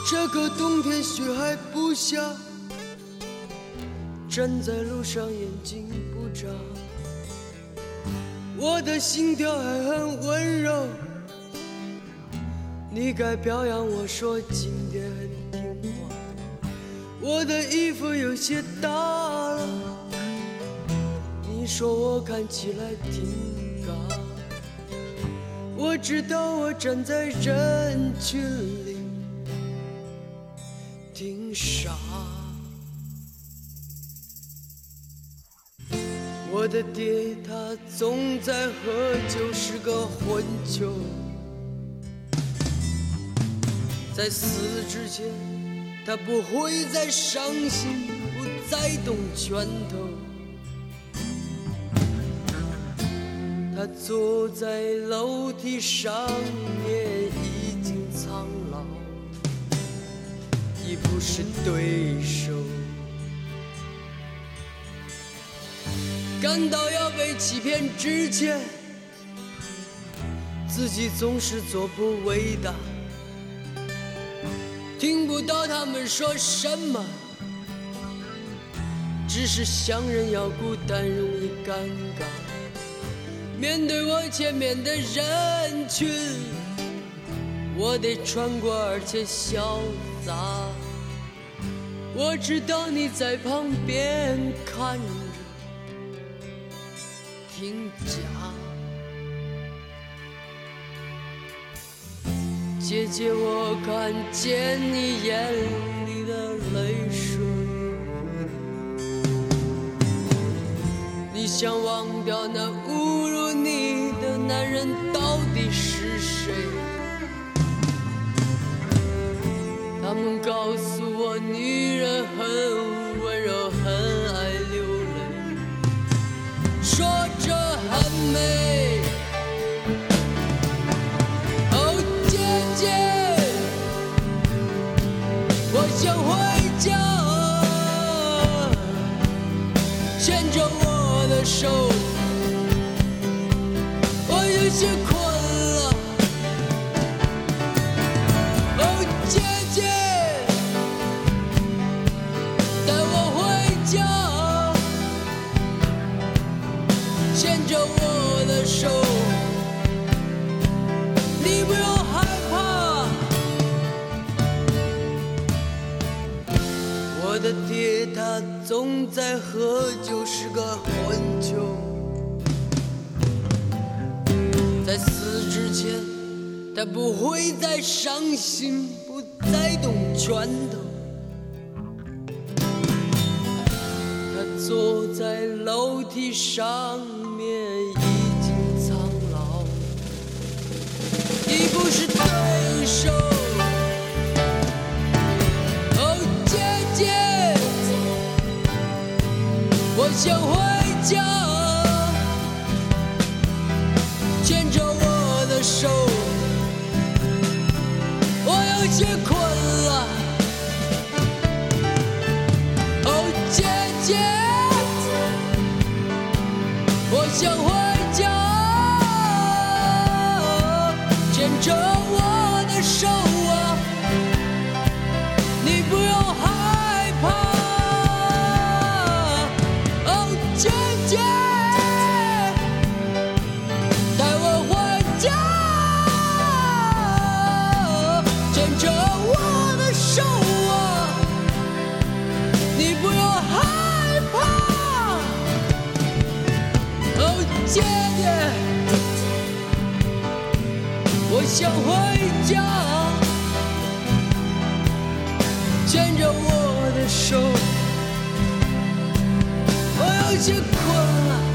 这个冬天雪还不下，站在路上眼睛不眨，我的心跳还很温柔，你该表扬我说今天很听话，我的衣服有些大了，你说我看起来挺尬，我知道我站在人群里挺傻，我的爹他总在喝酒，是个混球，在死之前他不会再伤心，不再动拳头，他坐在楼梯上面已经苍老，已不是对手，感到要被欺骗之前，自己总是做不伟大，听不到他们说什么，只是想人要孤单容易尴尬，面对我前面的人群，我得穿过而且潇洒，我知道你在旁边看着挺假，姐姐我看见你眼里的泪水，你想忘掉那侮辱你的男人到底是谁，他们告诉我女人很温柔很爱流泪，说着很美，哦姐姐我想回家，牵着我的手，我有些困了，哦姐姐带我回家，牵着我的手，你不用害怕，我的爹他总在喝酒，是个混球，在死之前他不会再伤心，不再动拳头，他坐在楼梯上面已经苍老，已不是对手，哦姐姐我想回家，牵着我的手，我有些困了，哦姐姐我想回家，牵着我的手啊，你不用害怕，哦姐姐带我回家，牵着我的手啊，你不用害怕，哦姐姐我想回家，牵着我的手，我有些困了，